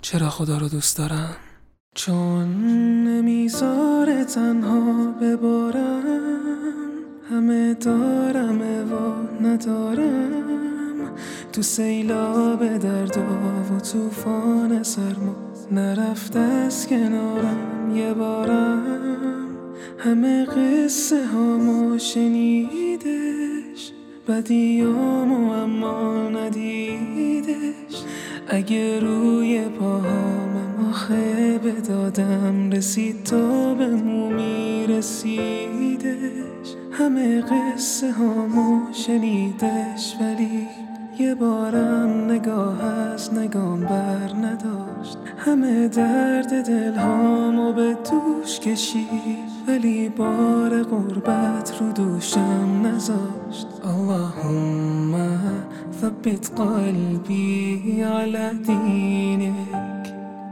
چرا خدا رو دوست دارم؟ چون نمیذاره تنها ببارم، همه دارمه و ندارم، تو سیلاب درد و توفان سرما نرفته از کنارم یه بارم. همه قصه هامو شنیدش، بدیامو اما ندیدش. اگه روی پاهامم آخه بدادم رسید تا به مو میرسیدش. همه قصه هامو شنیدش ولی یه بارم نگاه از نگام بر نداشت. همه درد دلهامو به دوش کشید ولی بار غربت رو دوشم نذاشت. اللهم ثبت قلبي على دينك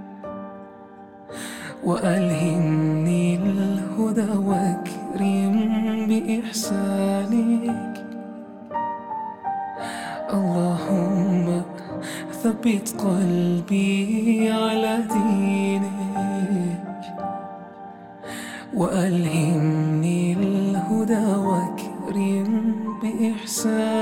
وألهمني الهدى واكرم بإحسانك. اللهم ثبت قلبي على دينك وألهمني الهدى واكرم بإحسانك.